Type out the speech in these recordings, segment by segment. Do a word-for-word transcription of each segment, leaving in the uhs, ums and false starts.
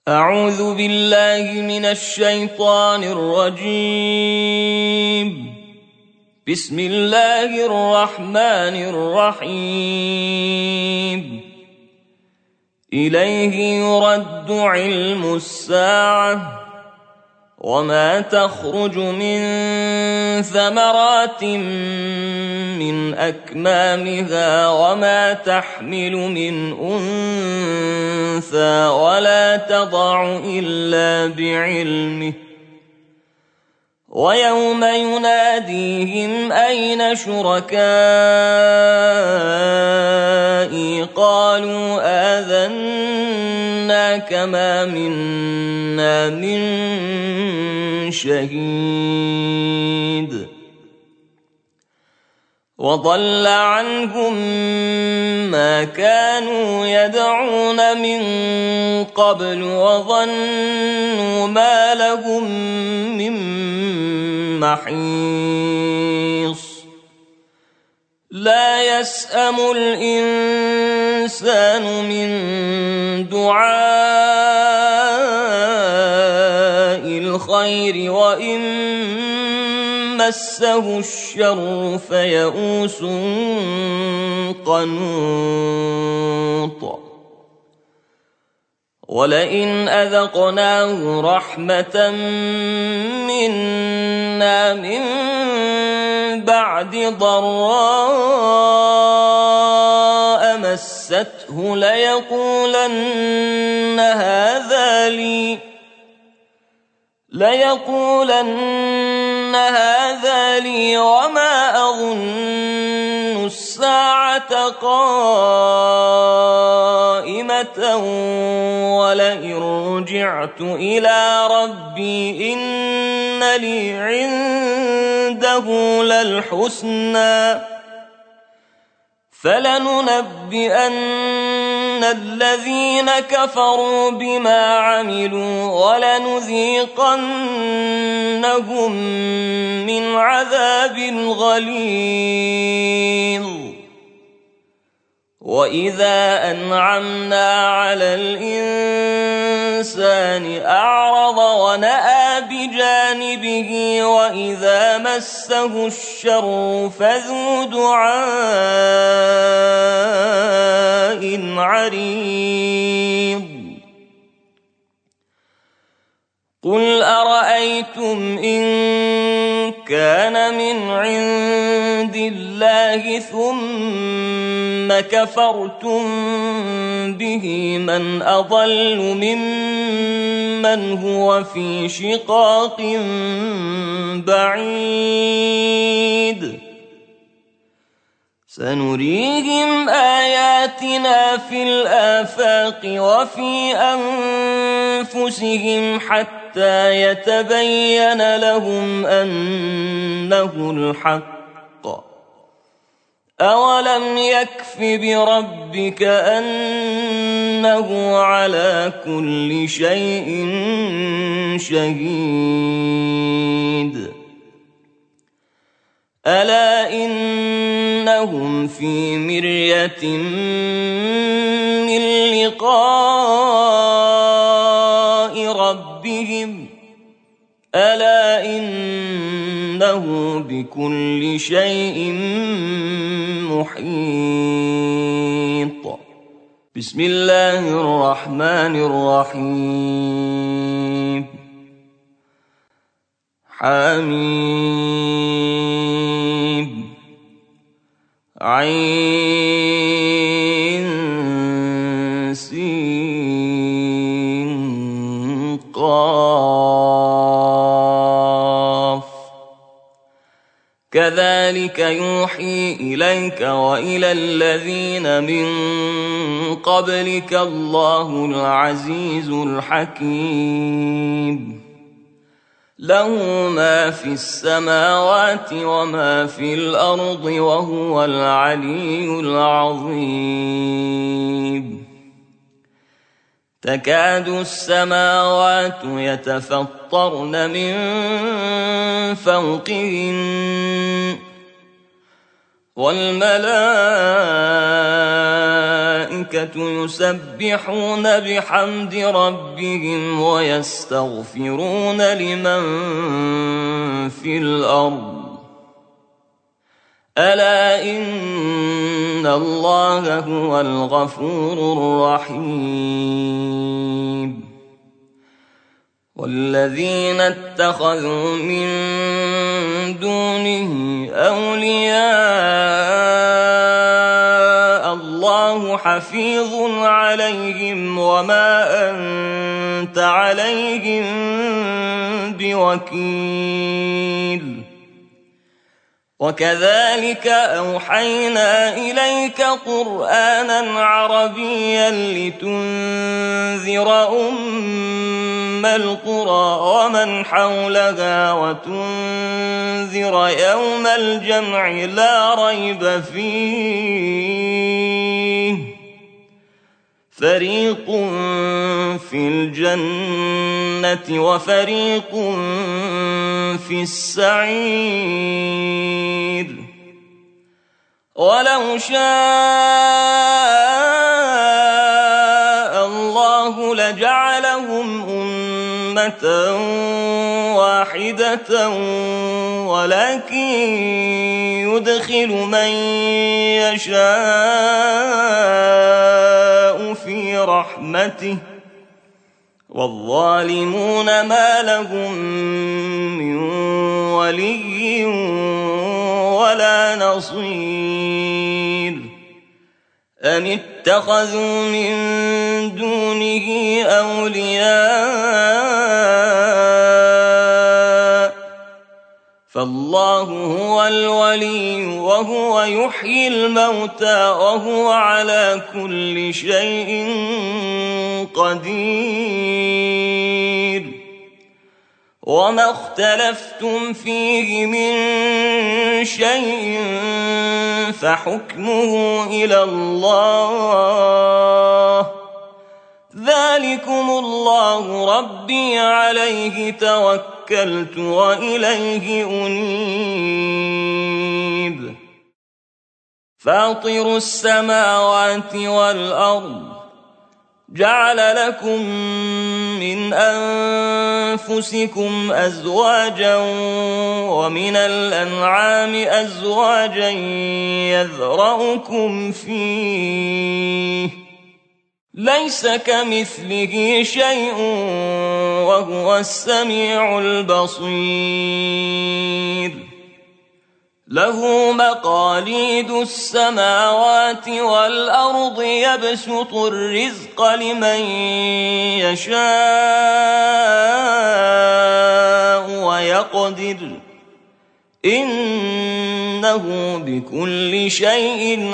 أعوذ بالله من الشيطان الرجيم. بسم الله الرحمن الرحيم. إليه يرد علم الساعة وما تخرج من ثمرات من أكمامها وما تحمل من أنثى ولا تضع إلا بعلمه ويوم يناديهم أين شركائي قالوا آذناك ما منا من شهيد وضل عنهم ما كانوا يدعون من قبل وظنوا ما لهم من محيص لا يسأم الإنسان من دعاء الخير وإن مسه الشر فيئوس قنوط ولئن أذقناه رحمة منا من بعد ضراء مسته ليقولن هذا لي ليقولن هذا لي وما أظن الساعة قائمة ولئن رجعت إلى ربي إن لي عنده للحسنى فلننبئن الذين كفروا بما عملوا ولنذيقنهم من عذاب غليظ وإذا أنعمنا على الإنسان أعرض ونأى بجانبه وإذا مسه الشر فذو دعاء عريض قل أرأيتم إن كان من عند الله ثم كفرتم به من أضل ممن هو في شقاق بعيد سنريهم آياتنا في الآفاق وفي أنفسهم حتى يتبين لهم أنه الحق أولم يكف بربك أنه على كل شيء شهيد ألا إنهم في مرية من لقاء ربهم ألا إنه بكل شيء محيط بسم الله الرحمن الرحيم حميم عين سين قاف كذلك يوحي إليك وإلى الذين من قبلك الله العزيز الحكيم له ما في السماوات وما في الأرض وهو العلي العظيم تكاد السماوات يتفطرن من فوقهن والملائكة يسبحون بحمد ربهم ويستغفرون لمن في الأرض ألا إن الله هو الغفور الرحيم والذين اتخذوا من دونه أولياء الله حفيظ عليهم وما أنت عليهم بوكيل وكذلك أوحينا إليك قرآنا عربيا لتنذر أم القرى ومن حولها وتنذر يوم الجمع لا ريب فيه فريق في الجنة وفريق في السعير ولو شاء الله لجعلهم أمة واحدة ولكن يدخل من يشاء في رحمته والظالمون ما لهم من ولي ولا نصير أم اتخذوا من دونه أولياء فالله هو الولي وهو يحيي الموتى وهو على كل شيء قدير وما اختلفتم فيه من شيء فحكمه إلى الله ذلكم الله ربي عليه توكلت وإليه أنيب فاطر السماوات والأرض جعل لكم من أنفسكم أزواجا ومن الأنعام أزواجا يذرأكم فيه ليس كمثله شيء وهو السميع البصير له مقاليد السماوات والأرض يبسط الرزق لمن يشاء ويقدر إنه بكل شيء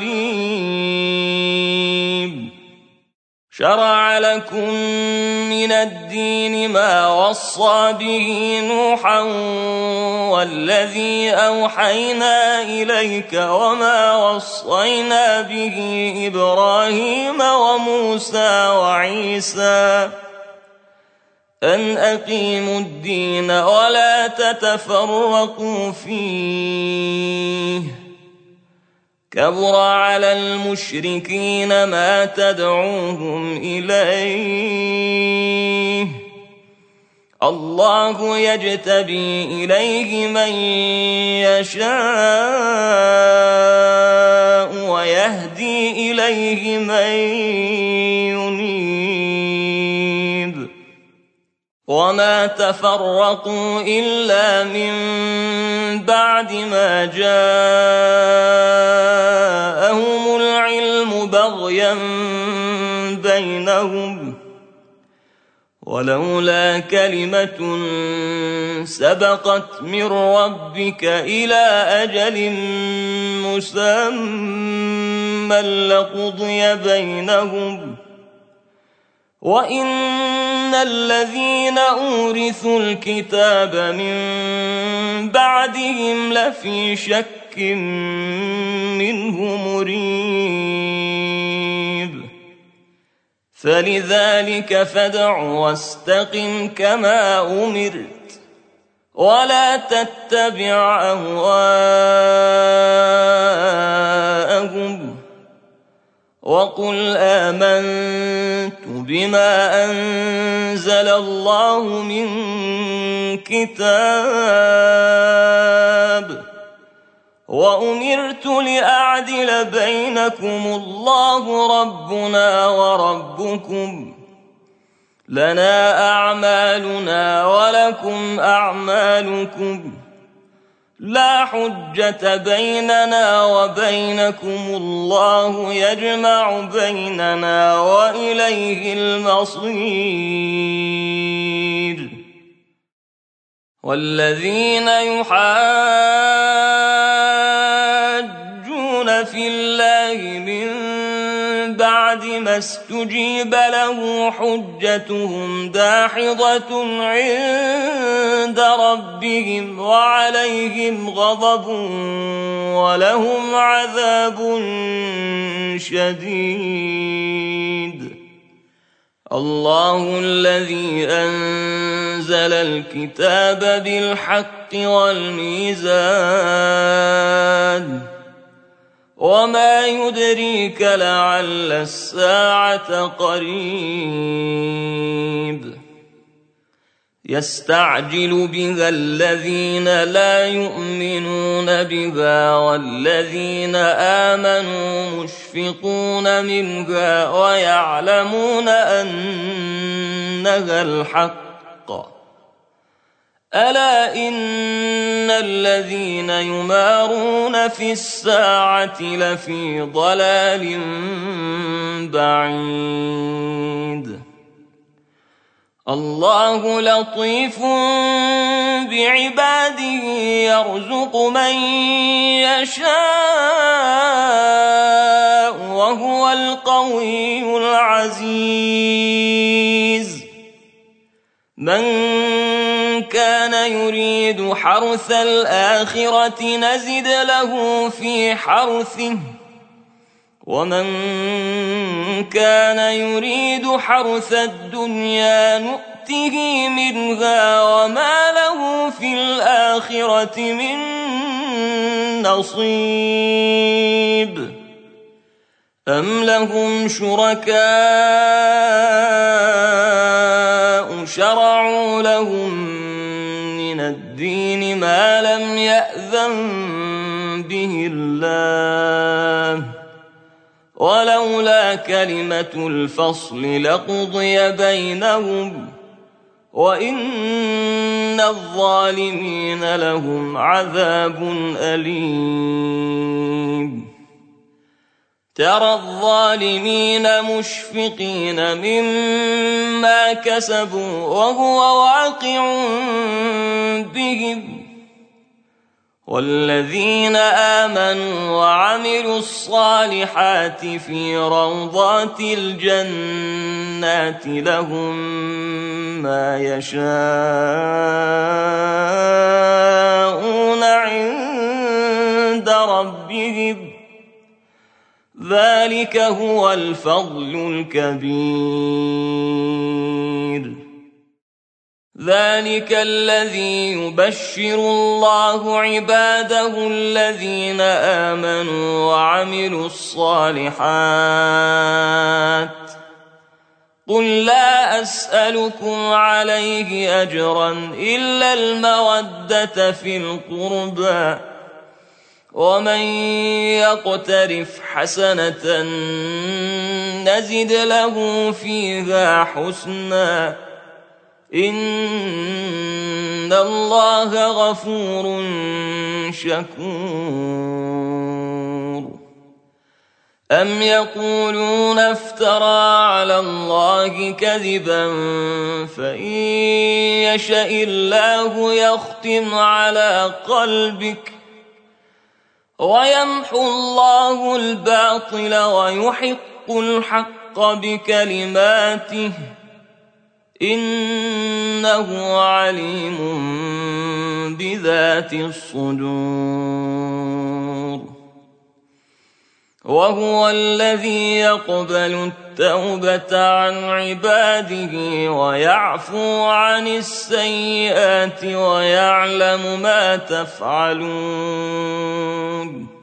عليم شرع لكم من الدين ما وصى به نوحا والذي أوحينا إليك وما وصينا به إبراهيم وموسى وعيسى أن أقيموا الدين ولا تتفرقوا فيه كبر على المشركين ما تدعوهم إليه الله يجتبي إليه من يشاء ويهدي إليه من ينيب وما تفرقوا إلا من بعد ما جاءهم العلم بغيا بينهم ولولا كلمة سبقت من ربك إلى أجل مسمى لقضي بينهم وإن الذين أورثوا الكتاب من بعدهم لفي شك منه مريب فلذلك فادع واستقم كما أمرت ولا تتبع أهواءهم وقل آمنت بما أنزل الله من كتاب وأمرت لأعدل بينكم الله ربنا وربكم لنا أعمالنا ولكم أعمالكم لا حجة بيننا وبينكم الله يجمع بيننا وإليه المصير. والذين يحاجون في الله من بعد ما استجيب له حجتهم داحضة عند ربهم وعليهم غضب ولهم عذاب شديد. الله الذي أنزل الكتاب بالحق والميزان وما يدريك لعل الساعة قريب. يستعجل بها الذين لا يؤمنون بها والذين آمنوا مشفقون منها ويعلمون أنها الحق. ألا إن الذين يمارون في الساعة لفي ضلال بعيد. الله لطيف بعباده يرزق من يشاء وهو القوي العزيز. من كان يريد حرث الآخرة نزد له في حرثه ومن كان يريد حرث الدنيا نؤته منها وما له في الآخرة من نصيب. أم لهم شركاء شرعوا لهم من الدين ما لم يأذن به الله ولولا كلمة الفصل لقضي بينهم وإن الظالمين لهم عذاب أليم. ترى الظالمين مشفقين مما كسبوا وهو واقع بهم والذين آمنوا وعملوا الصالحات في روضات الجنات لهم ما يشاءون عند ربهم ذلك هو الفضل الكبير. ذلك الذي يبشر الله عباده الذين آمنوا وعملوا الصالحات. قل لا أسألكم عليه أجرا إلا المودة في القربى ومن يقترف حسنة نزد له فيها حسنا إن الله غفور شكور. أم يقولون افترى على الله كذبا فإن يشاء الله يختم على قلبك ويمحو الله الباطل ويحق الحق بكلماته إنه عليم بذات الصدور. وهو الذي يقبل التوبة عن عباده ويعفو عن السيئات ويعلم ما تفعلون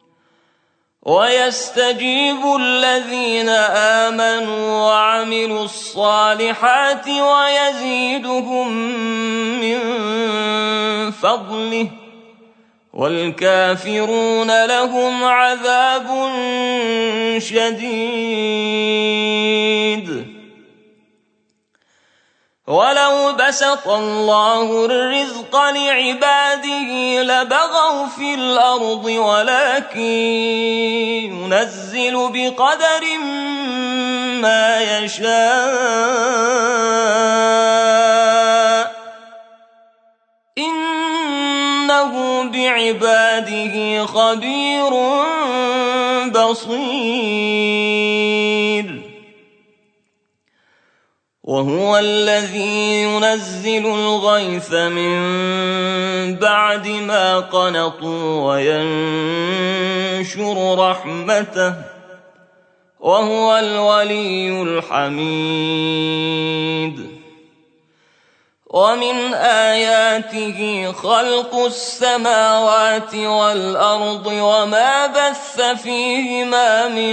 ويستجيب الذين آمنوا وعملوا الصالحات ويزيدهم من فضله والكافرون لهم عذاب شديد. ولو بسط الله الرزق لعباده لبغوا في الأرض ولكن ينزل بقدر ما يشاء إنه بعباده خبير بصير. وهو الذي ينزل الغيث من بعد ما قنطوا وينشر رحمته وهو الولي الحميد. ومن آياته خلق السماوات والأرض وما بث فيهما من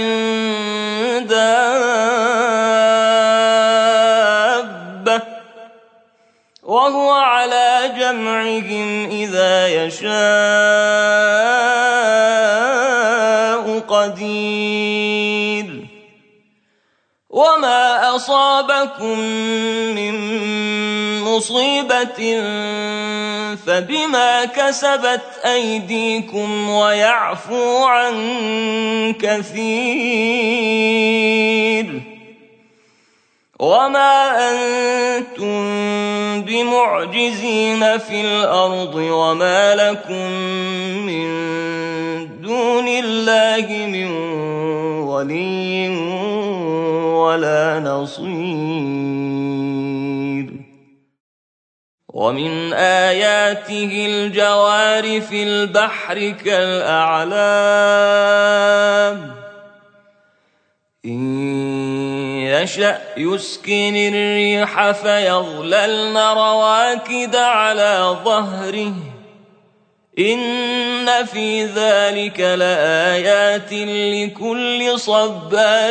دابة وهو على جمعهم إذا يشاء قدير. وما أصابكم من مصيبة فبما كسبت أيديكم ويعفو عن كثير. وما أنتم بمعجزين في الأرض وما لكم من دون الله من ولي ولا نصير. ومن آياته الجوار في البحر كالأعلام إن يشأ يسكن الريح فيظللن رواكد على ظهره إن في ذلك لآيات لكل صبار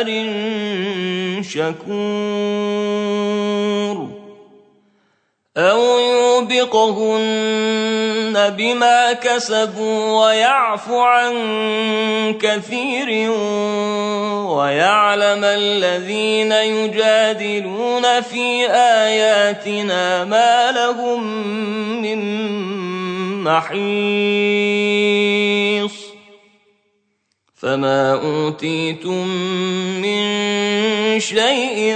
شكور. أو يوبقهن بما كسبوا ويعفو عن كثير ويعلم الذين يجادلون في آياتنا ما لهم من محيص. فما أوتيتم من شيء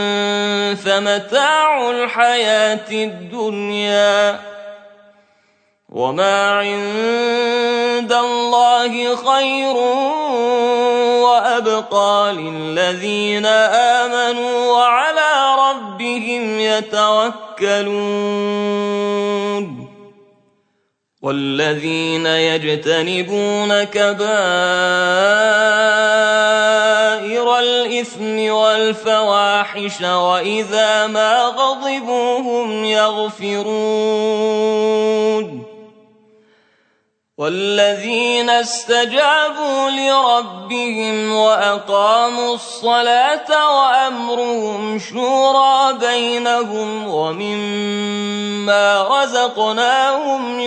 فمتاع الحياة الدنيا وما عند الله خير وأبقى للذين آمنوا وعلى ربهم يتوكلون. والذين يجتنبون كبائر الإثم والفواحش وإذا ما غضبوا هم يغفرون. والذين استجابوا لربهم وأقاموا الصلاة وأمرهم شورى بينهم ومما رزقناهم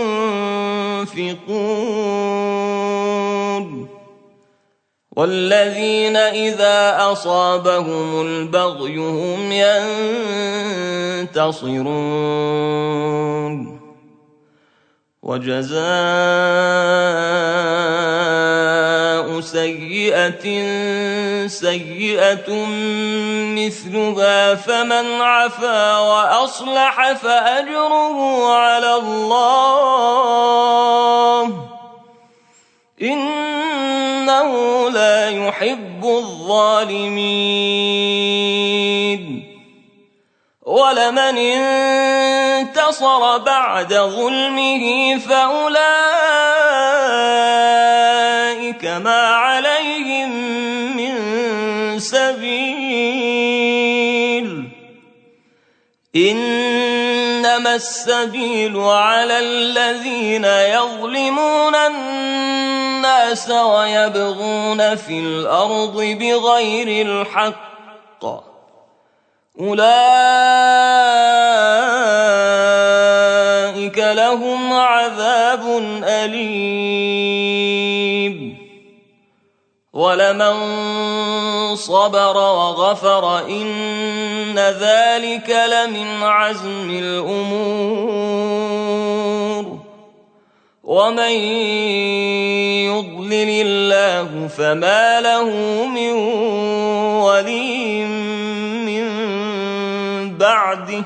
ينفقون. والذين إذا أصابهم البغي هم ينتصرون. وجزاء سيئة سيئة مثلها فمن عفا وأصلح فأجره على الله إنه لا يحب الظالمين. ولمن انتصر بعد ظلمه فأولئك ما عليهم إنما السبيل على الذين يظلمون الناس ويبغون في الأرض بغير الحق أولئك لهم عذاب أليم ولمن صبر وغفر إن ذلك لمن عزم الأمور ومن يضلل الله فما له من ولي من بعده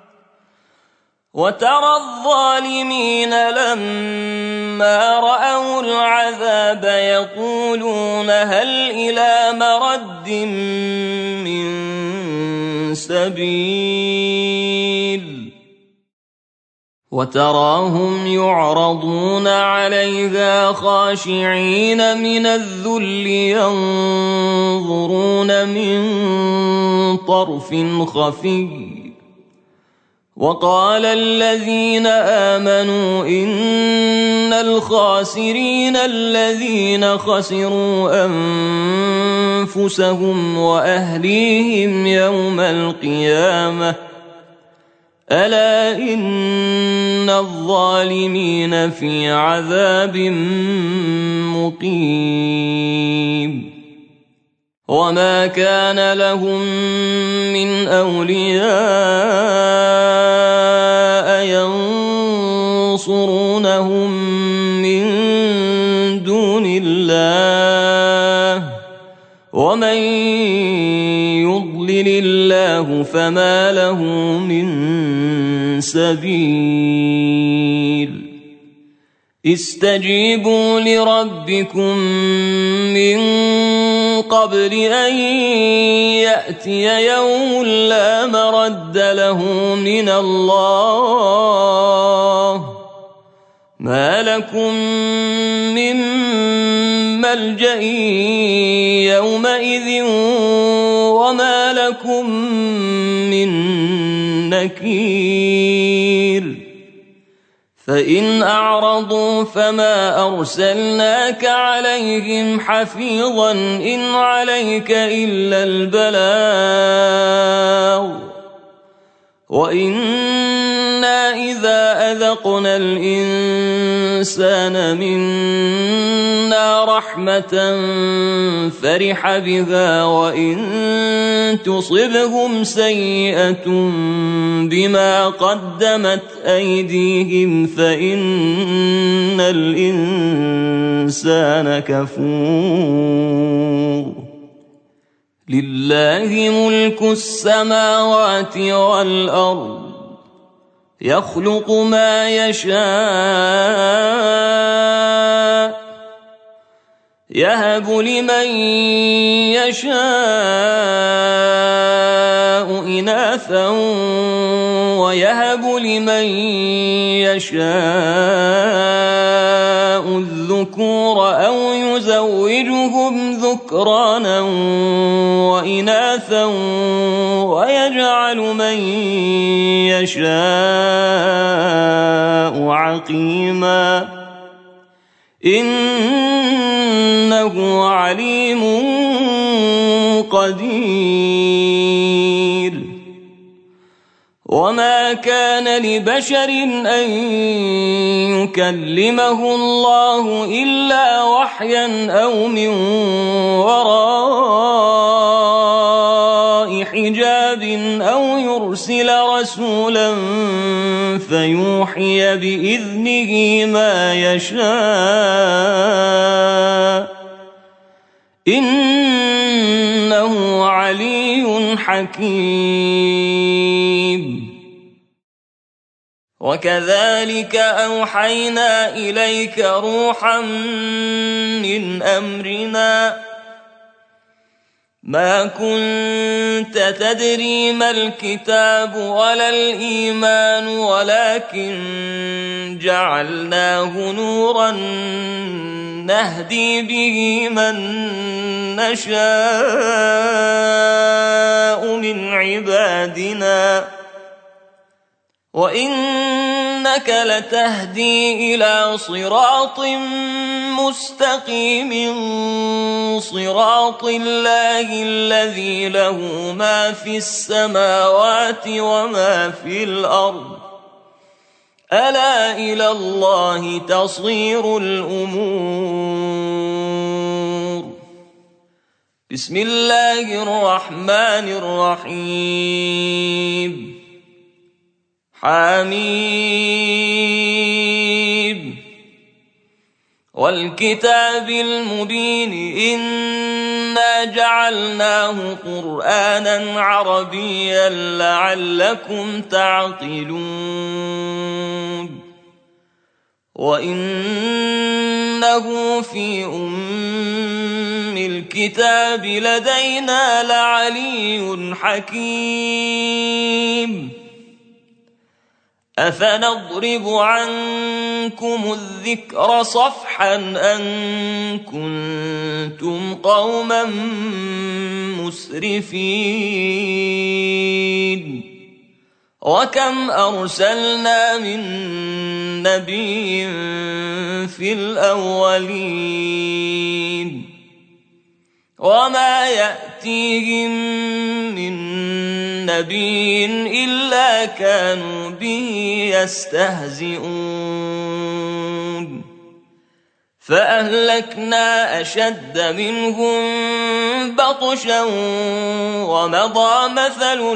وترى الظالمين لما رأوا العذاب يقولون هل إلى مرد من سبيل وتراهم يعرضون عليها خاشعين من الذل ينظرون من طرف خفي وقال الذين آمنوا إن الخاسرين الذين خسروا أنفسهم وأهليهم يوم القيامة ألا إن الظالمين في عذاب مقيم وما كان لهم من أولياء ينصرونهم من دون الله ومن يضلل الله فما له من سبيل استجيبوا لربكم من قبل أن يأتي يوم لا مرد له من الله ما لكم من ملجأ يومئذ وما لكم من نكير فإن أعرضوا فما أرسلناك عليهم حفيظا إن عليك إلا البلاغ وإنا إذا أذقنا الإنسان منا رحمة فرح بها وإن تصبهم سيئة بما قدمت أيديهم فإن الإنسان كفور لله ملك السماوات والأرض يخلق ما يشاء يهب لمن يشاء إناثا ويهب لمن يشاء الذكور أو يزوجهم ذكرانا وإناثا ويجعل من يشاء عقيما إنه عليم قدير وما كان لبشر أن يكلمه الله إلا وحيا أو من وراء حجاب أو يرسل رسولا فيوحي بإذنه ما يشاء إنه علي حكيم وكذلك أوحينا إليك روحا من أمرنا ما كنت تدري ما الكتاب ولا الإيمان ولكن جعلناه نورا نهدي به من نشاء من عبادنا وإنك لتهدي إلى صراط مستقيم صراط الله الذي له ما في السماوات وما في الأرض ألا إلى الله تصير الأمور. بسم الله الرحمن الرحيم. حميم والكتاب المبين إنا جعلناه قرآنا عربيا لعلكم تعقلون وإنه في أم الكتاب لدينا لعلي حكيم. أفنضرب عنكم الذكر صفحا أن كنتم قوما مسرفين وكم أرسلنا من نبي في الأولين وما يأتيهم من نبي إلا كانوا به يستهزئون فأهلكنا أشد منهم بطشا ومضى مثل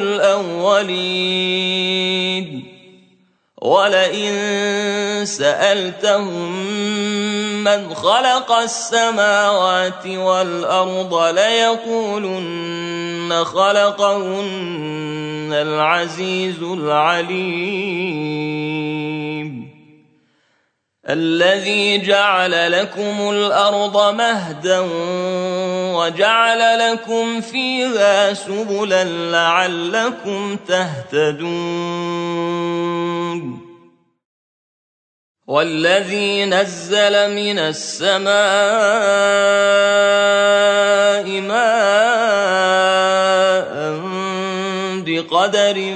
الأولين ولئن سألتهم من خلق السماوات والأرض ليقولن خلقهن العزيز العليم الذي جعل لكم الأرض مهدا وجعل لكم فيها سبلا لعلكم تهتدون والذي نزل من السماء ماء بقدر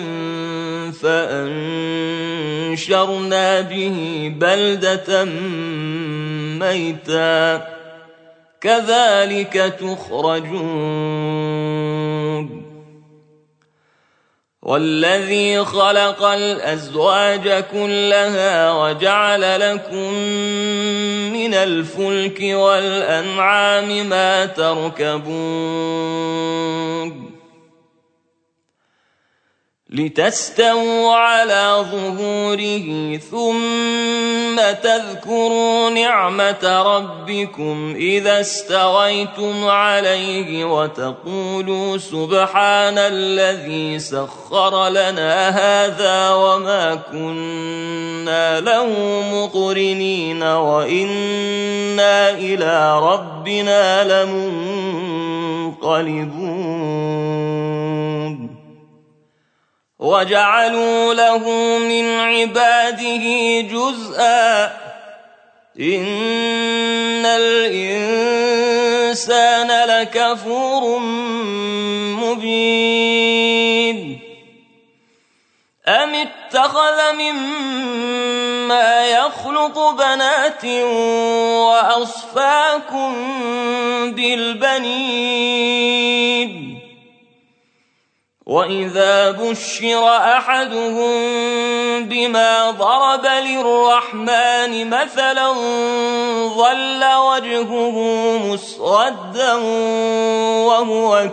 فأنشرنا به بلدة ميتا كذلك تخرجون والذي خلق الأزواج كلها وجعل لكم من الفلك والأنعام ما تركبون لتستووا على ظهوره ثم تذكروا نعمة ربكم إذا استويتم عليه وتقولوا سبحان الذي سخر لنا هذا وما كنا له مقرنين وإنا إلى ربنا لمنقلبون وجعلوا له من عباده جزءا إن الإنسان لكفور مبين أم اتخذ مما يخلق بنات وأصفاكم بالبنين وإذا بشر أحدهم بما ضرب للرحمن مثلا ظل وجهه مسودا وهو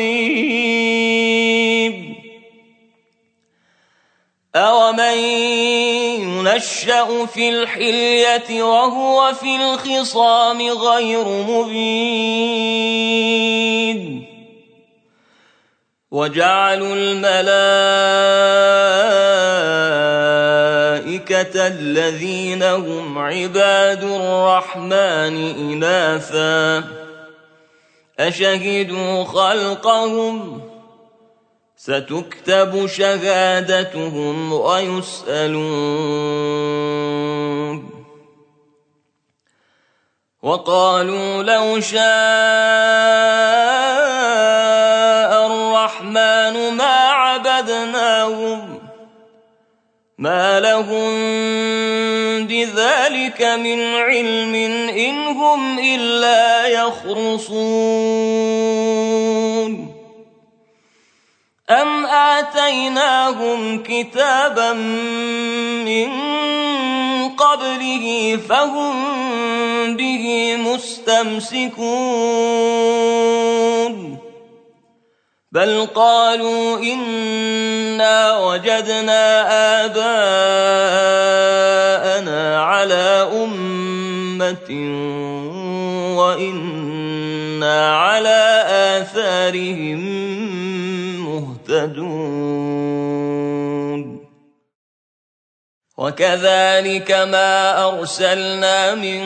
كظيم أومن ينشأ في الحلية وهو في الخصام غير مبين وجعلوا الملائكة الذين هم عباد الرحمن إناثا أشهدوا خلقهم ستكتب شهادتهم ويسألون وقالوا لو شاء الرحمن ما عبدناهم ما لهم بذلك من علم إن هم إلا يخرصون أم آتيناهم كتابا من قبله فهم به مستمسكون بل قالوا إنا وجدنا آباءنا على أمة وإنا على آثارهم مهتدون وكذلك ما أرسلنا من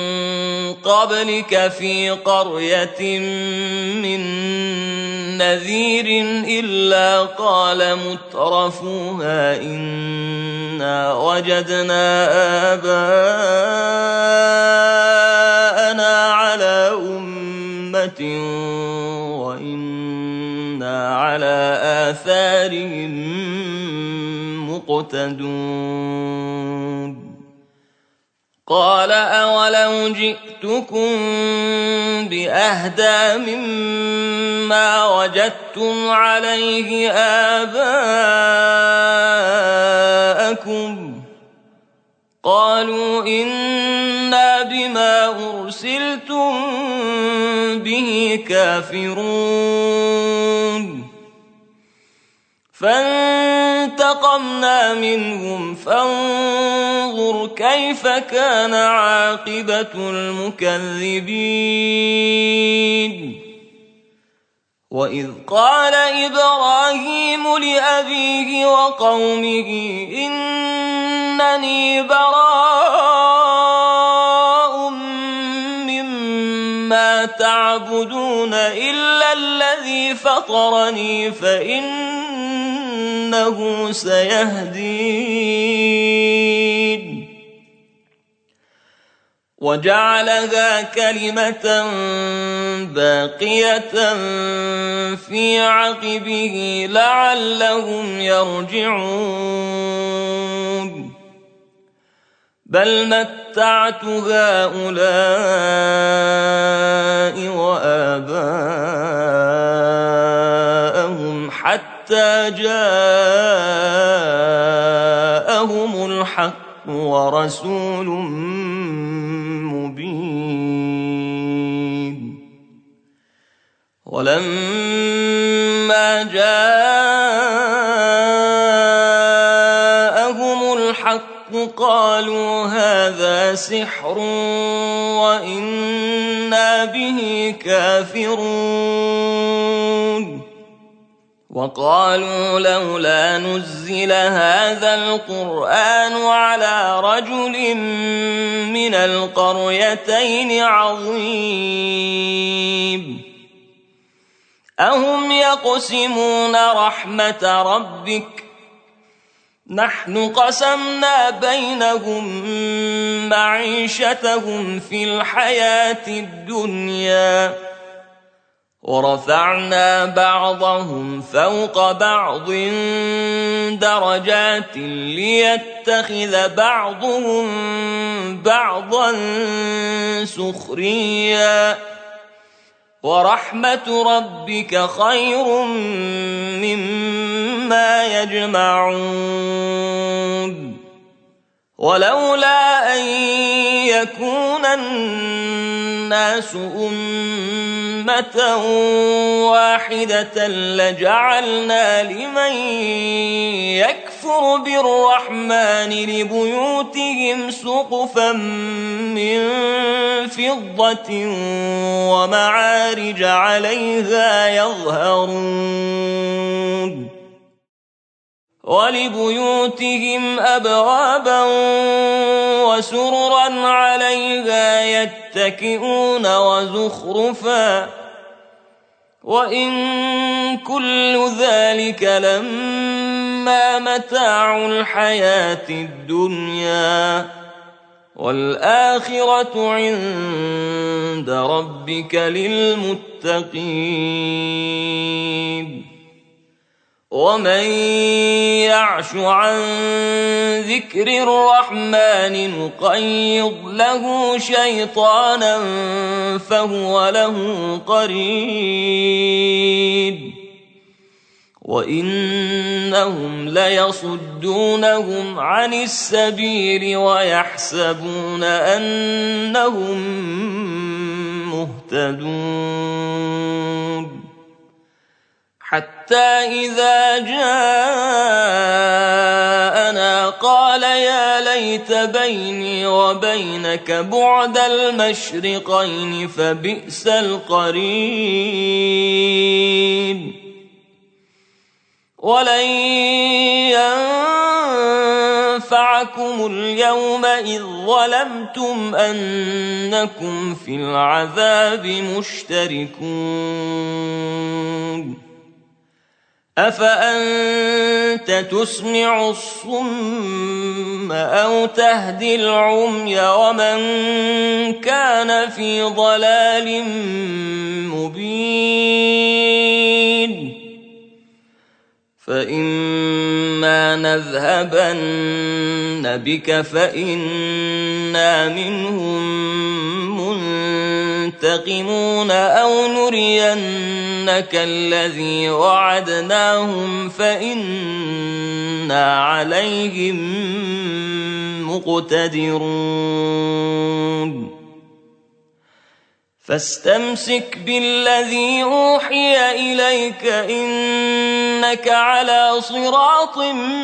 قبلك في قرية من نذير إلا قال مترفوها إنا وجدنا آباءنا على أمة وإنا على آثارهم مقتدون قال أولو جئتكم بأهدى مما وجدتم عليه آباءكم قالوا إنا بما أرسلتم به كافرون فانتقمنا منهم فانظر كيف كان عاقبة المكذبين وإذ قال إبراهيم لأبيه وقومه إنني براء مما تعبدون إلا الذي فطرني فإنه سيهدين وجعلها كلمة باقية في عقبه لعلهم يرجعون بل متعت هؤلاء وآباءهم حتى جاءهم الحق ورسول مبين ولما جاءهم الحق قالوا هذا سحر وإنا به كافرون وقالوا لولا نزل هذا القرآن على رجل من القريتين عظيم أهم يقسمون رحمة ربك نحن قسمنا بينهم معيشتهم في الحياة الدنيا ورفعنا بعضهم فوق بعض درجات ليتخذ بعضهم بعضا سخريا ورحمة ربك خير مما يجمعون ولولا أن يكون الناس أمة واحدة لجعلنا لمن يكفر بالرحمن لبيوتهم سقفا من فضة ومعارج عليها يظهرون ولبيوتهم أبوابا وسررا عليها يتكئون وزخرفا وإن كل ذلك لما متاع الحياة الدنيا والآخرة عند ربك للمتقين ومن يعش عن ذكر الرحمن نقيض له شيطانا فهو له قرين وإنهم ليصدونهم عن السبيل ويحسبون أنهم مهتدون حتى إذا جاءنا قال يا ليت بيني وبينك بعد المشرقين فبئس القرين ولن ينفعكم اليوم إذ ظلمتم أنكم في العذاب مشتركون أفأنت تسمع الصم أو تهدي العمي ومن كان في ضلال مبين فإما نذهبن بك فإنا منهم منتقمون أو نرينك الذي وعدناهم فإنا عليهم مقتدرون فاستمسك بالذي أوحي إليك إنك على صراط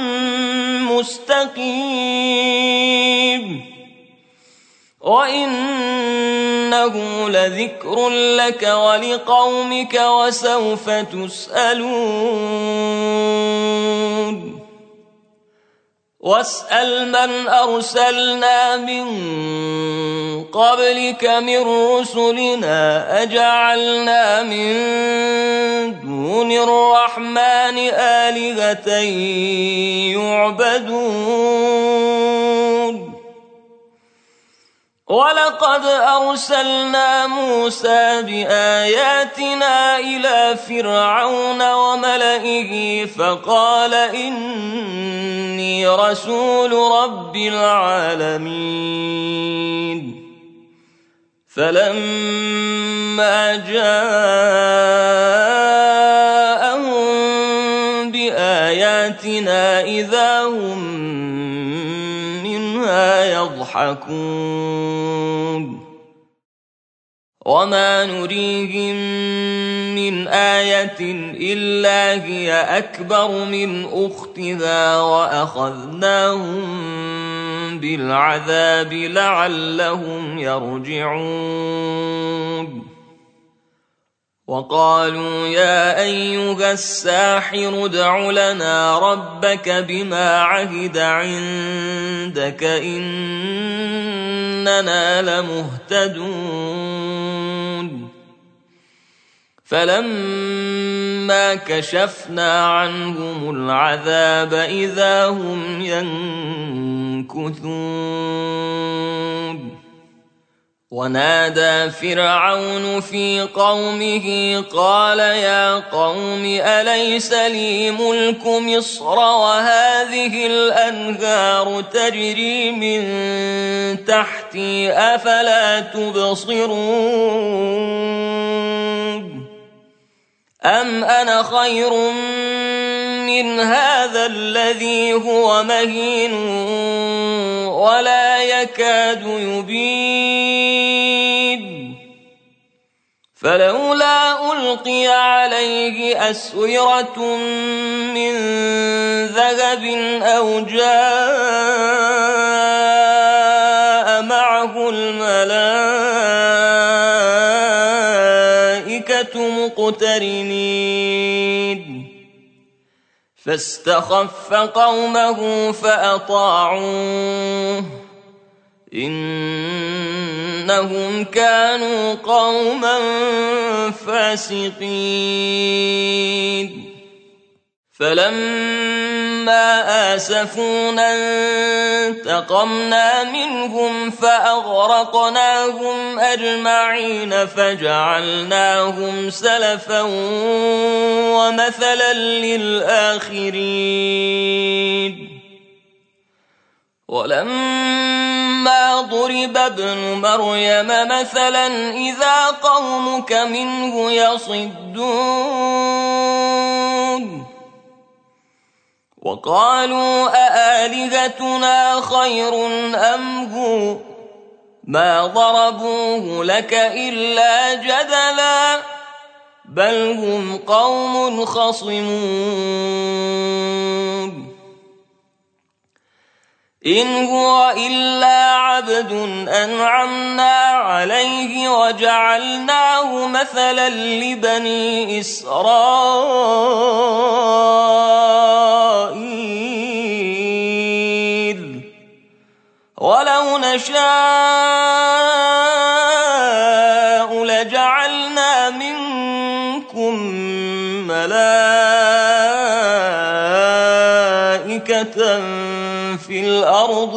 مستقيم وإنه لذكر لك ولقومك وسوف تسألون واسأل من أرسلنا من قبلك من رسلنا أجعلنا من دون الرحمن آلهة يعبدون ولقد أرسلنا موسى بآياتنا إلى فرعون وملئه فقال إني رسول رب العالمين فلما جاءهم بآياتنا إذا هم منها يضحكون وما نريهم من آية إلا هي أكبر من أختها وأخذناهم بالعذاب لعلهم يرجعون وقالوا يا أيها الساحر ادع لنا ربك بما عهد عندك إننا لمهتدون فلما كشفنا عنهم العذاب إذا هم ينكثون ونادى فرعون في قومه قال يا قوم أليس لي ملك مصر وهذه الأنهار تجري من تحتي أفلا تبصرون أم أنا خير من هذا الذي هو مهين ولا يكاد يبين فلولا ألقي عليه أسورة من ذهب أو جاء معه الملائكة مقترنين فاستخف قومه فأطاعوه إنهم كانوا قوما فاسقين فلما آسفونا انتقمنا منهم فأغرقناهم أجمعين فجعلناهم سلفا ومثلا للآخرين ولما ضرب ابن مريم مثلا إذا قومك منه يصدون وقالوا أآلهتنا خير أم هو ما ضربوه لك إلا جدلا بل هم قوم خصمون إن هو إلا عبد أنعمنا عليه وجعلناه مثلا لبني إسرائيل ولو نشاء لجعلنا منكم ملائكة في الأرض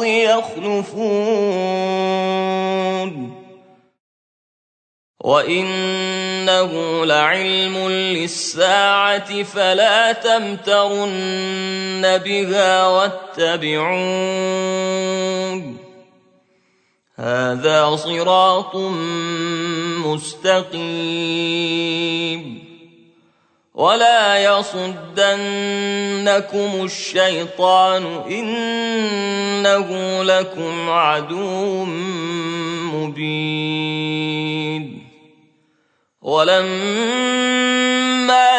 يخلفون وإنه لعلم للساعة فلا تمترن بها واتبعون هذا صراط مستقيم ولا يصدنكم الشيطان إنه لكم عدو مبين ولما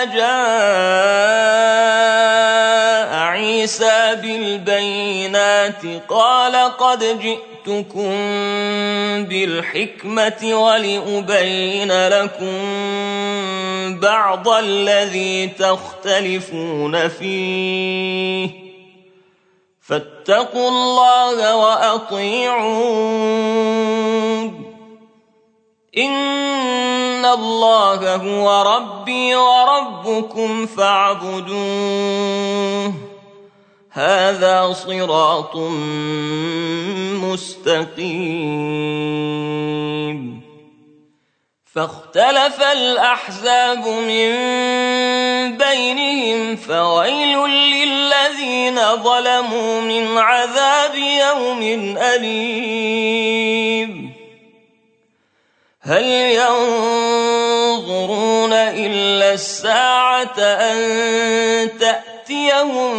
جاء عيسى بالبينات قال قد جئتكم بالحكمة ولأبين لكم بعض الذي تختلفون فيه فاتقوا الله وأطيعون إن الله هو ربي وربكم فاعبدوه هذا صراط مستقيم فاختلف الأحزاب من بينهم فويل للذين ظلموا من عذاب يوم أليم هل ينظرون إلا الساعة أن تأتيهم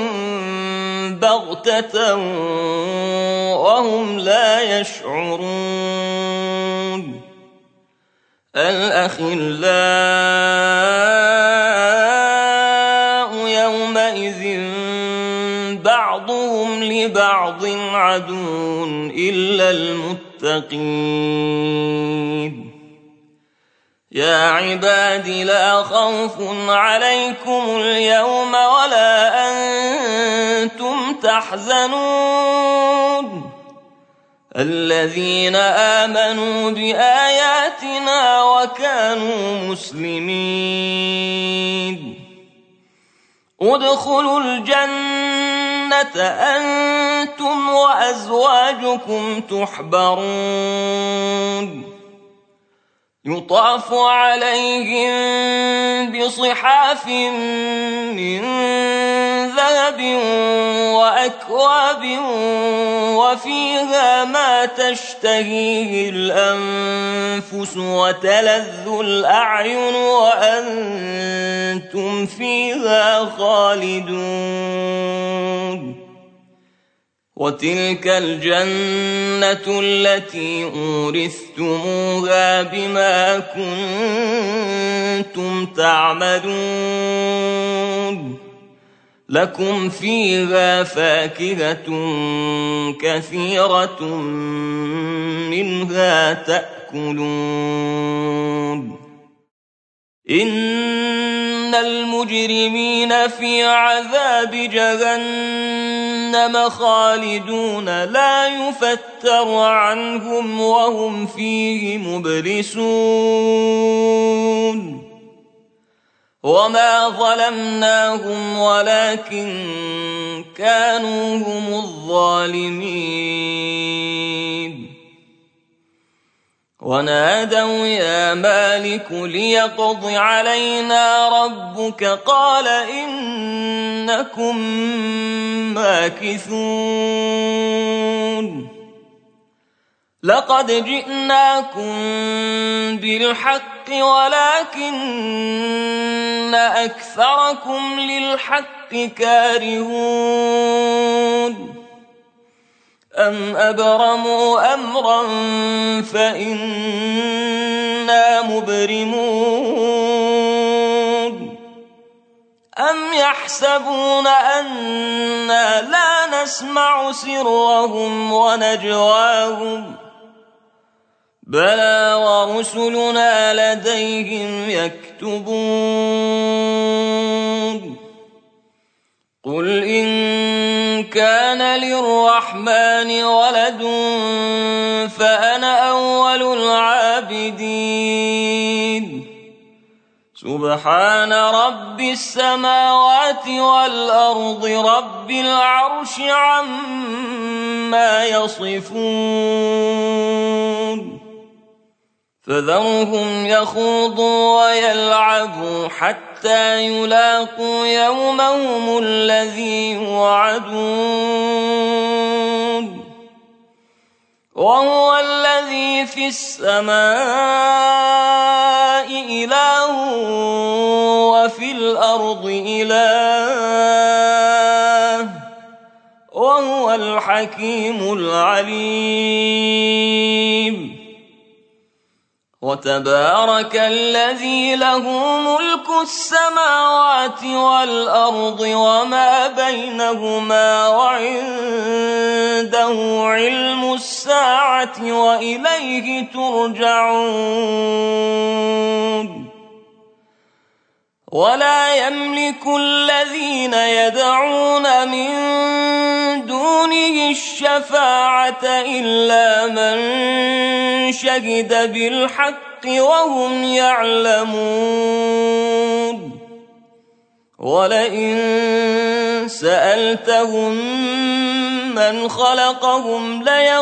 بغتة وهم لا يشعرون الأخلاء يومئذ بعضهم لبعض عدو إلا المتقين يا عباد لا خوف عليكم اليوم ولا أنتم تحزنون الذين آمنوا بآياتنا وكانوا مسلمين ادخلوا الجنة أنتم وأزواجكم تحبرون يطاف عليهم بصحاف من ذهب وأكواب وفيها ما تشتهيه الأنفس وتلذ الأعين وأنتم فيها خالدون وتلك الجنة التي أورثتموها بما كنتم تعملون لكم فيها فاكهة كثيرة منها تأكلون إن المجرمين في عذاب جهنم خالدون لا يفتر عنهم وهم فيه مبلسون وما ظلمناهم ولكن كانوا هم الظالمين ونادوا يا مالك ليقض علينا ربك قال إنكم ماكثون لقد جئناكم بالحق ولكن أكثركم للحق كارهون أم أبرموا أمرا فإنا مبرمون أم يحسبون أنا لا نسمع سرهم ونجواهم بلى ورسلنا لديهم يكتبون قل إن كان للرحمن ولد فأنا أول العابدين سبحان رب السماوات والأرض رب العرش عما يصفون فذرهم يخوضوا ويلعبوا حتى يلاقوا يومهم الذي يوعدون وهو الذي في السماء إله وفي الأرض إله وهو الحكيم العليم وتبارك الذي له ملك السماوات والأرض وما بينهما وعنده علم الساعة وإليه ترجعون ولا يملك الذين يدعون من دونه الشفاعة إلا من شهد بالحق وهم يعلمون ولئن سألتهم من خلقهم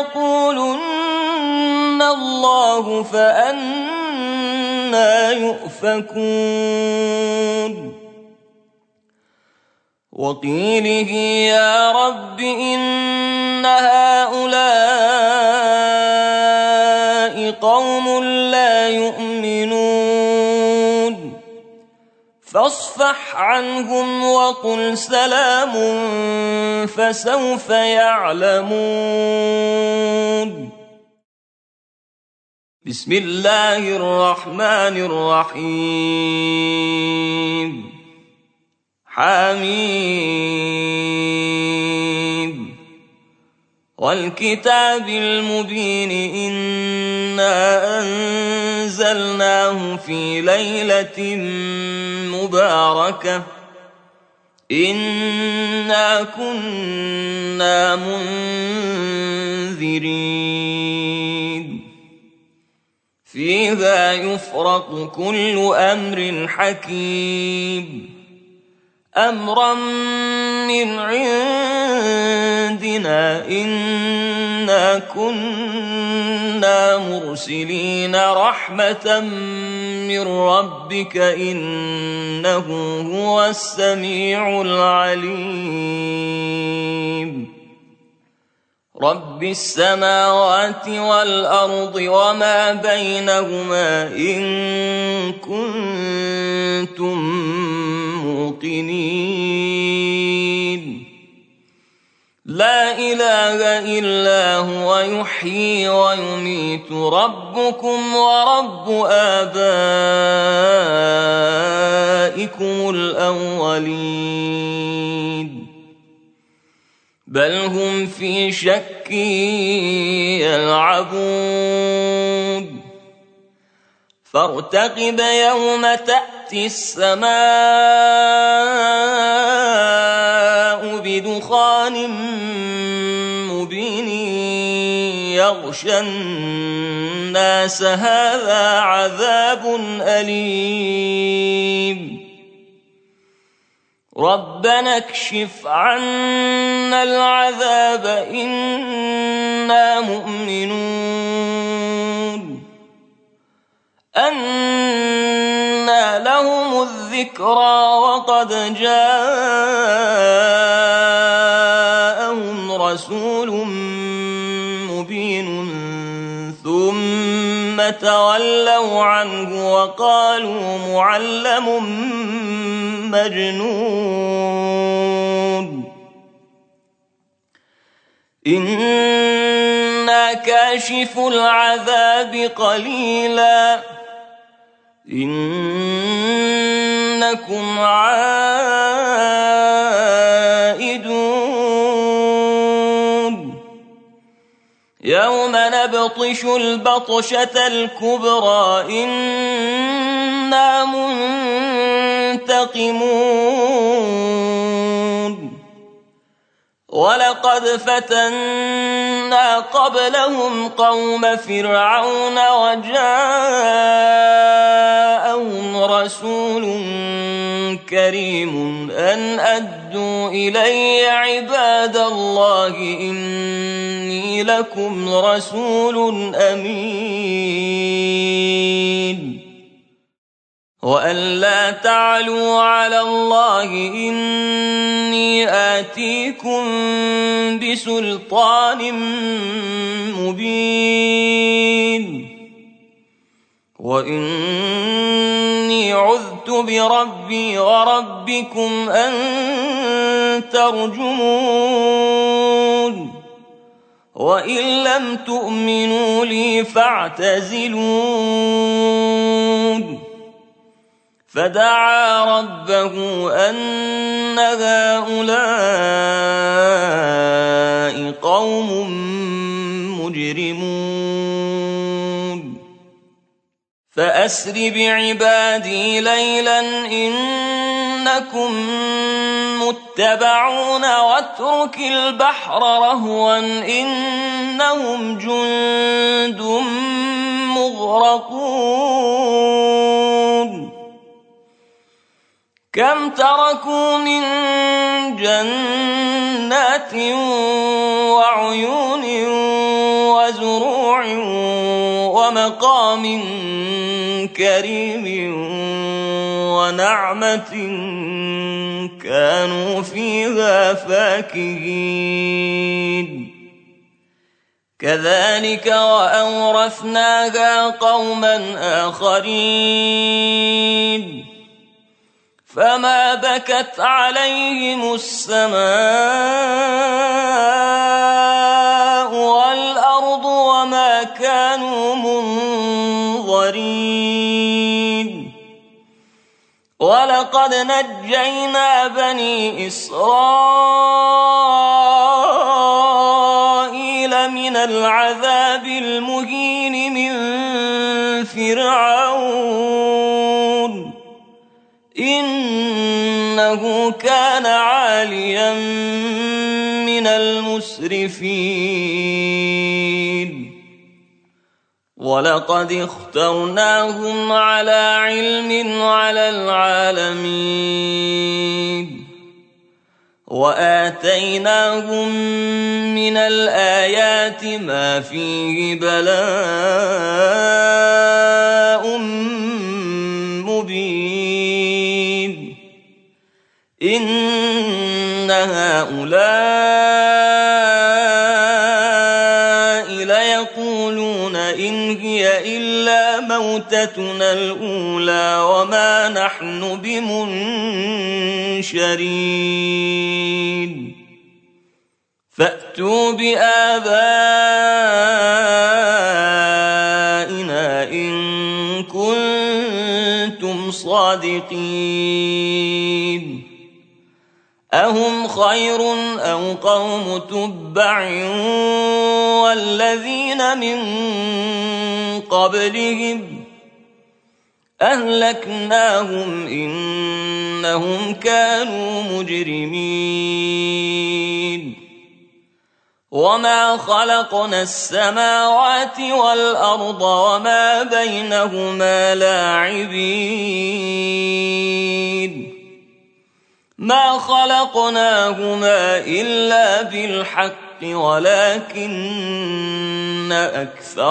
ليقولن الله فأنى يؤفكون وقيله يا رب إن هؤلاء قوم لا يؤمنون فاصفح عنهم وقل سلام فسوف يعلمون بسم الله الرحمن الرحيم حميم والكتاب المبين إنا أنزلناه في ليلة مباركة إنا كنا منذرين فيها يفرق كل أمر حكيم أمرا من عندنا إنا كنا مرسلين رحمة من ربك إنه هو السميع العليم رب السماوات والأرض وما بينهما إن كنتم موقنين لا إله إلا هو يحيي ويميت ربكم ورب آبائكم الأولين بل هم في شك يلعبون فارتقب يوم تأتي السماء بدخان مبين يغشى الناس هذا عذاب أليم ربنا اكشف عنا العذاب إنا مؤمنون الذكرى وقد جاءهم رسول مبين ثم تولوا عنه وقالوا معلم مجنون إنا كاشف العذاب قليلا إنكم عائدون يوم نبطش البطشة الكبرى إنا منتقمون ولقد فتنا قبلهم قوم فرعون وجاءهم رسول كريم أن أدوا إلي عباد الله إني لكم رسول أمين وأن لا تعلوا على الله إني آتيكم بسلطان مبين وإني عذت بربي وربكم أن ترجمون وإن لم تؤمنوا لي فاعتزلون فدعا ربه أن هؤلاء قوم مجرمون فأسر بعبادي ليلا إنكم متبعون واترك البحر رهوا إنهم جند مغرقون كم تركوا من جنات وعيون وزروع ومقام كريم ونعمة كانوا فيها فاكهين كذلك وأورثناها قوما آخرين فما بكت عليهم السماء والأرض وما كانوا منظرين ولقد نجينا بني إسرائيل من العذاب المهين من فرعون إنه كان عاليا من المسرفين ولقد اخترناهم على علم على العالمين وآتيناهم من الآيات ما فيه بلاء مبين إن هؤلاء ليقولون إن هي إلا موتتنا الأولى وما نحن بمنشرين فأتوا بآبائنا إن كنتم صادقين أهم خير أو قوم تبع والذين من قبلهم أهلكناهم إنهم كانوا مجرمين وما خلقنا السماوات والأرض وما بينهما لاعبين ما خلقناهما إلا بالحق ولكن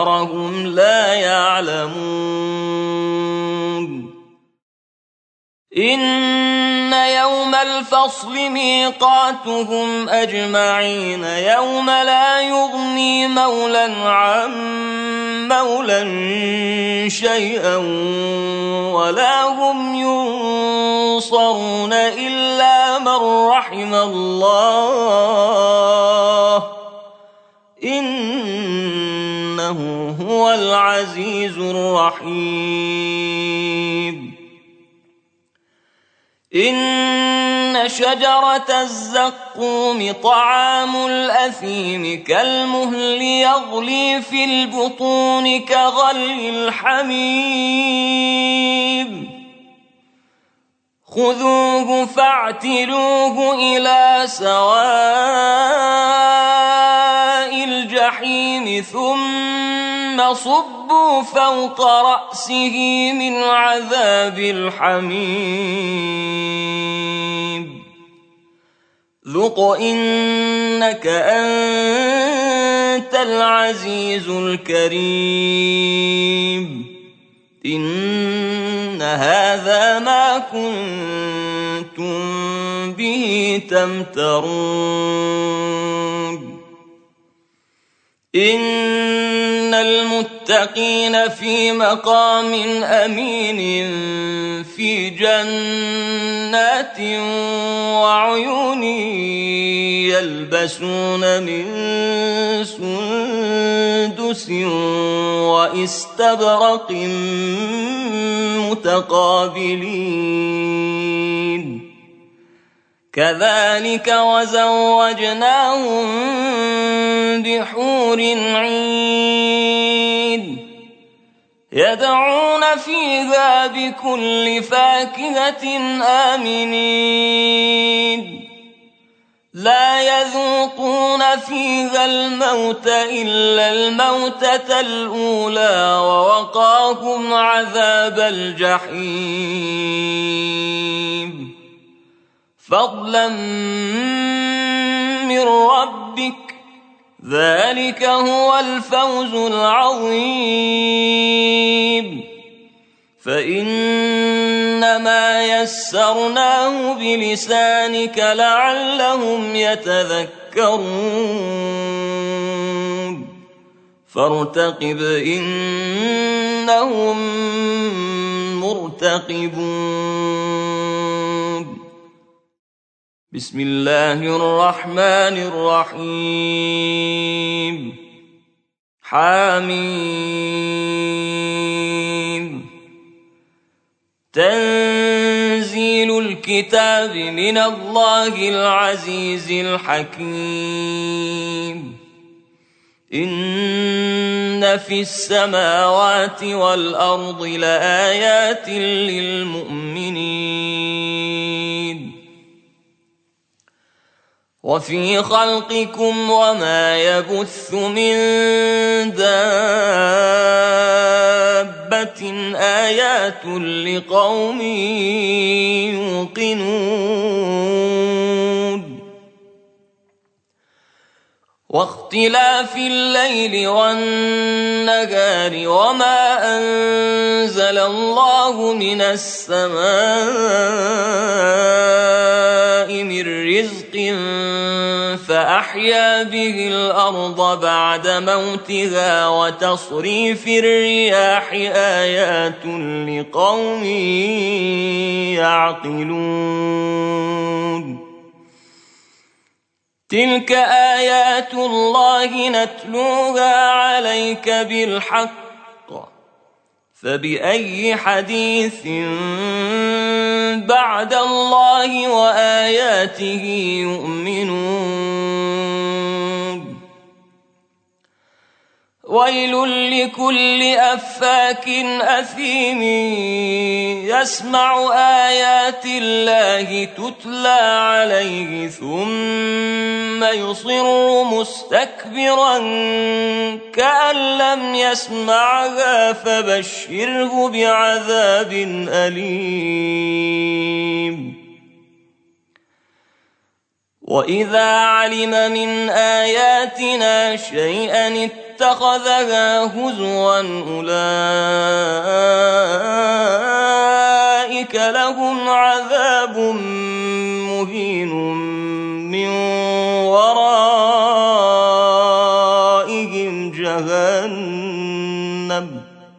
أكثرهم لا يعلمون إن يوم الفصل ميقاتهم أجمعين يوم لا يغني مولى عن مولى شيئا ولا هم ينصرون إلا من رحم الله إنه هو العزيز الرحيم. إن شجرة الزقوم طعام الأثيم كالمهل يغلي في البطون كغلي الحميم خذوه فاعتلوه إلى سواء الجحيم ثم صبوا فوق رأسه من عذاب الحميم ذق إنك أنت العزيز الكريم. إن هذا ما كنتم به تمترون. إن المتقين في مقام أمين في جنات وعيون يلبسون من سندس واستبرق متقابلين كذلك وزوجناهم بحور عين يدعون فيها بكل فاكهة آمنين لا يذوقون فيها الموت إلا الموتة الأولى ووقاهم عذاب الجحيم فضلا من ربك ذلك هو الفوز العظيم. فإنما يسرناه بلسانك لعلهم يتذكرون فارتقب إنهم مرتقبون. بسم الله الرحمن الرحيم حميم تنزيل الكتاب من الله العزيز الحكيم. إن في السماوات والأرض لآيات للمؤمنين وفي خلقكم وما يبث من دابة آيات لقوم يوقنون واختلاف الليل والنهار وما أنزل الله من السماء من رزق فأحيا به الأرض بعد موتها وتصريف الرياح آيات لقوم يعقلون. تلك آيات الله نتلوها عليك بالحق فبأي حديث بعد الله وآياته يؤمنون. ويل لكل أفاك أثيم يسمع آيات الله تتلى عليه ثم يصر مستكبرا كأن لم يسمعها فبشره بعذاب أليم. وإذا علم من آياتنا شيئا اتخذها هزوا أولئك لهم عذاب مهين من ورائهم جهنم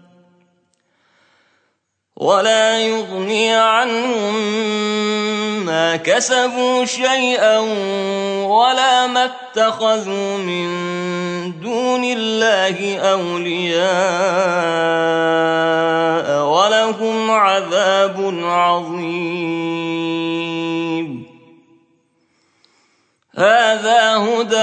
ولا يغني عنهم ما كسبوا شيئا ولا ما اتخذوا من دون الله أولياء ولهم عذاب عظيم. هذا هدى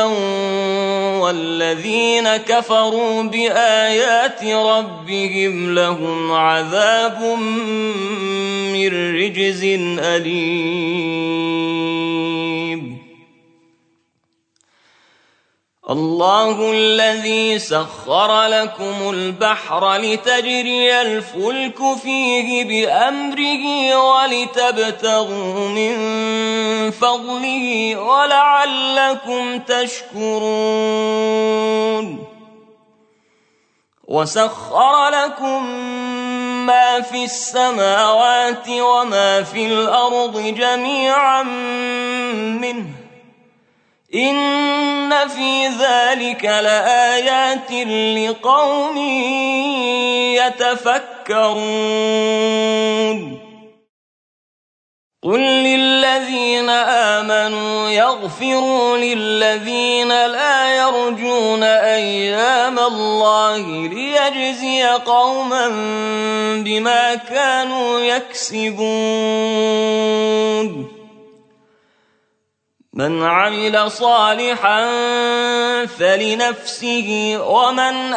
والذين كفروا بآيات ربهم لهم عذاب من رجز أليم. الله الذي سخر لكم البحر لتجري الفلك فيه بأمره ولتبتغوا من فضله ولعلكم تشكرون. وسخر لكم ما في السماوات وما في الأرض جميعا منه إن في ذلك لآيات لقوم يتفكرون. قل للذين آمنوا يغفروا للذين لا يرجون أيام الله ليجزي قوما بما كانوا يكسبون. من عمل صالحا فلنفسه ومن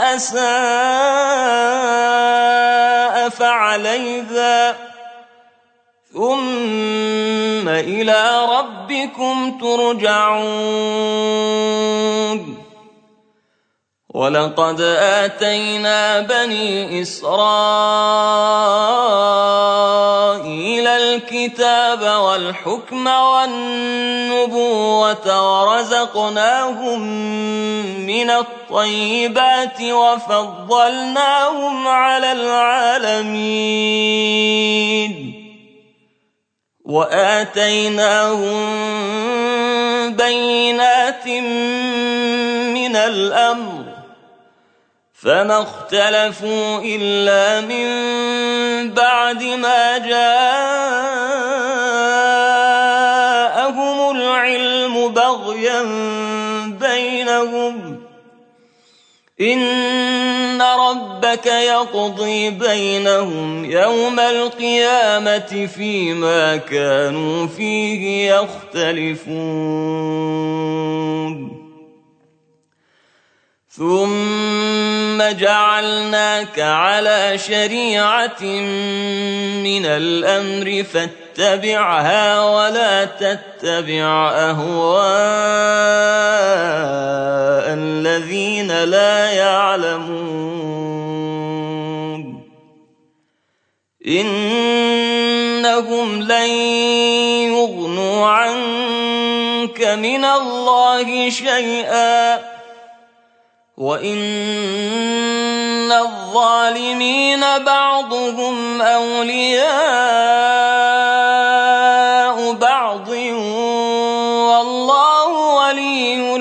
أساء فعليها ثم إلى ربكم ترجعون. ولقد آتينا بني إسرائيل الكتاب والحكم والنبوة ورزقناهم من الطيبات وفضلناهم على العالمين وآتيناهم بينات من الأمر فما اختلفوا إلا من بعد ما جاءهم العلم بغيا بينهم إن ربك يقضي بينهم يوم القيامة فيما كانوا فيه يختلفون. ثم جعلناك على شريعة من الأمر فاتبعها ولا تتبع أهواء الذين لا يعلمون إنهم لن يغنوا عنك من الله شيئا وإن الظالمين بعضهم أولياء بعض والله ولي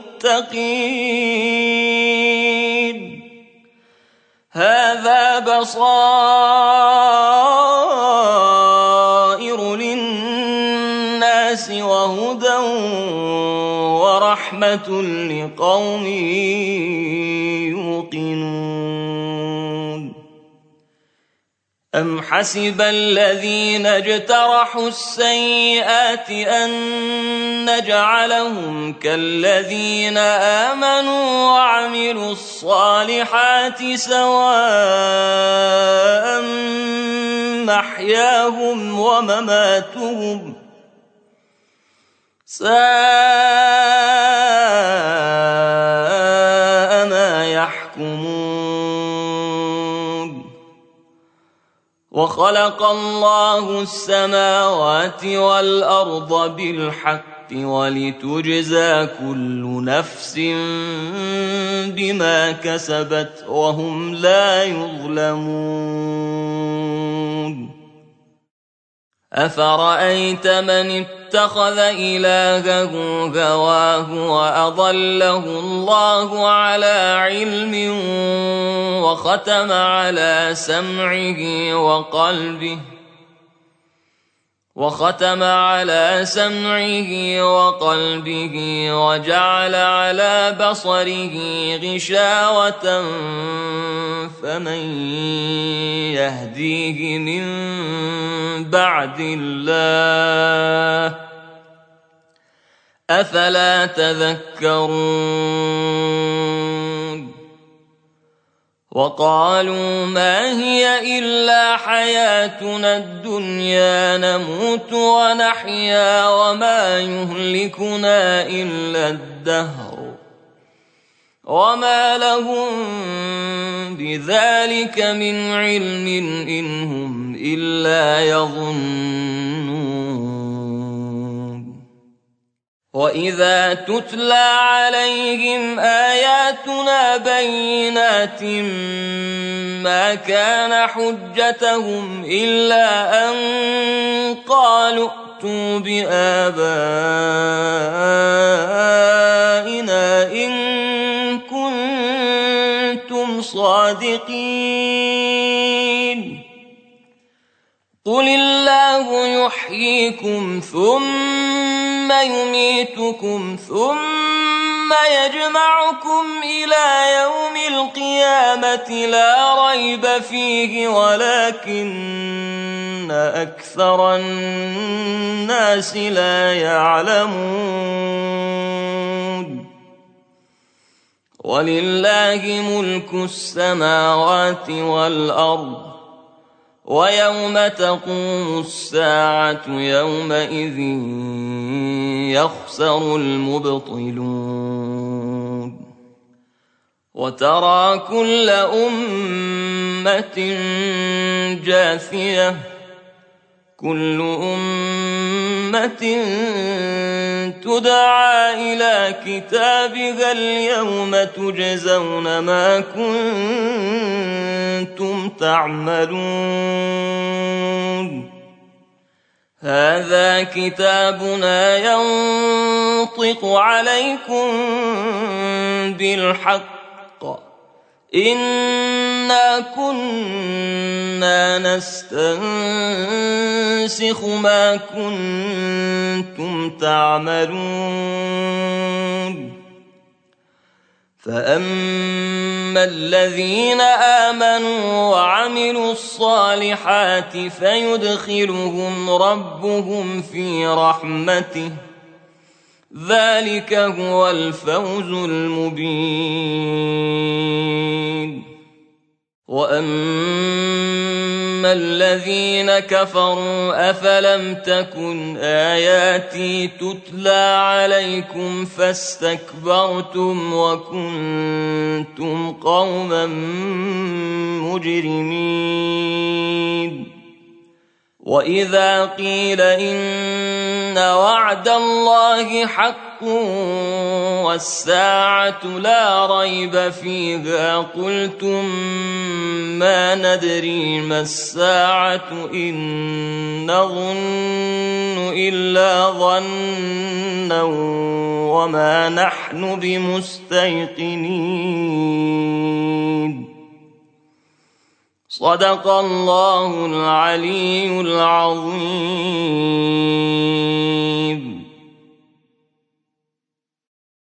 المتقين. هذا بصائر للناس وهدى ورحمة لقوم يوقنون. أم حسب الذين اجترحوا السيئات أن نجعلهم كالذين آمنوا وعملوا الصالحات سواء محياهم ومماتهم ساء ما يحكمون. وخلق الله السماوات والأرض بالحق ولتجزى كل نفس بما كسبت وهم لا يظلمون. أفرأيت من اتخذ إلهه هواه وأضله الله على علم وختم على سمعه وقلبه وختم على سمعه وقلبه وجعل على بصره غشاوة فمن يهديه من بعد الله أفلا تذكرون وقالوا ما هي إلا حياتنا الدنيا نموت ونحيا وما يهلكنا إلا الدهر وما لهم بذلك من علم إن هم إلا يظنون وإذا تتلى عليهم آياتنا بينات ما كان حجتهم إلا أن قالوا ائتوا بآبائنا إن كنتم صادقين قل الله يحييكم ثم يميتكم ثم يجمعكم إلى يوم القيامة لا ريب فيه ولكن أكثر الناس لا يعلمون ولله ملك السماوات والأرض ويوم تقوم الساعة يومئذ يخسر المبطلون وترى كل أمة جاثية كل أمة تدعى إلى كتابها اليوم تجزون ما كنتم تعملون هذا كتابنا ينطق عليكم بالحق إنا كنا نستنسخ ما كنتم تعملون فأما الذين آمنوا وعملوا الصالحات فيدخلهم ربهم في رحمته ذلك هو الفوز المبين وأما الذين كفروا أفلم تكن آياتي تتلى عليكم فاستكبرتم وكنتم قوما مجرمين وإذا قيل إن وعد الله حق والساعة لا ريب فيها قلتم ما ندري ما الساعة إن نظن إلا ظنا وما نحن بمستيقنين صدق الله العلي العظيم.